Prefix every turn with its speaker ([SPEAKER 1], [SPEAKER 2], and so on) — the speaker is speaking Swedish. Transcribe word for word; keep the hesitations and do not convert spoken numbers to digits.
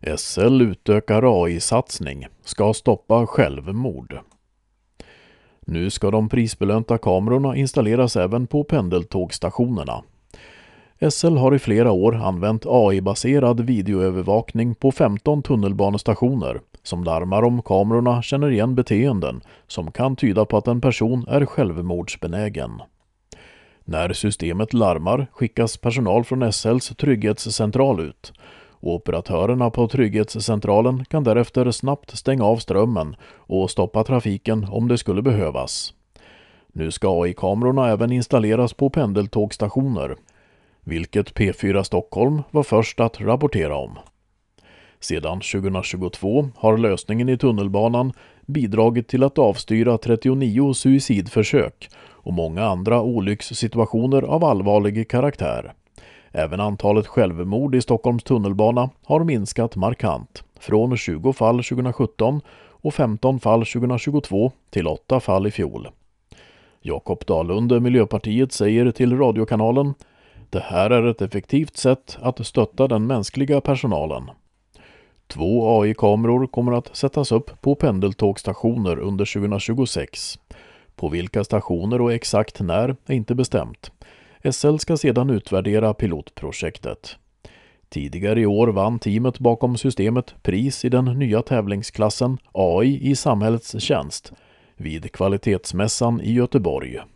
[SPEAKER 1] S L utökar A I-satsning, ska stoppa självmord. Nu ska de prisbelönta kamerorna installeras även på pendeltågstationerna. S L har i flera år använt A I-baserad videoövervakning på femton tunnelbanestationer som larmar om kamerorna känner igen beteenden som kan tyda på att en person är självmordsbenägen. När systemet larmar skickas personal från S L:s trygghetscentral ut och operatörerna på trygghetscentralen kan därefter snabbt stänga av strömmen och stoppa trafiken om det skulle behövas. Nu ska A I-kamerorna även installeras på pendeltågstationer, vilket P fyra Stockholm var först att rapportera om. Sedan tjugohundratjugotvå har lösningen i tunnelbanan bidragit till att avstyra trettionio suicidförsök och många andra olyckssituationer av allvarlig karaktär. Även antalet självmord i Stockholms tunnelbana har minskat markant, från tjugo fall tjugohundrasjutton och femton fall tjugohundratjugotvå till åtta fall i fjol. Jakob Dahlund, Miljöpartiet, säger till radiokanalen: "Det här är ett effektivt sätt att stötta den mänskliga personalen." Två A I-kameror kommer att sättas upp på pendeltågstationer under tjugohundratjugosex. På vilka stationer och exakt när är inte bestämt. S L ska sedan utvärdera pilotprojektet. Tidigare i år vann teamet bakom systemet pris i den nya tävlingsklassen A I i samhällets tjänst vid kvalitetsmässan i Göteborg.